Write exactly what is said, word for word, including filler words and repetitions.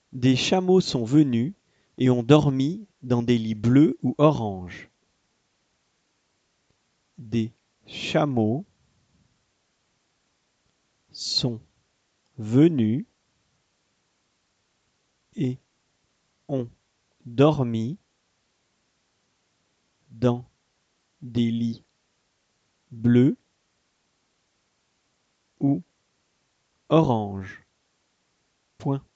Des chameaux sont venus et ont dormi dans des lits bleus ou orange. Des chameaux sont venus et ont dormi dans des lits bleus ou orange. Point.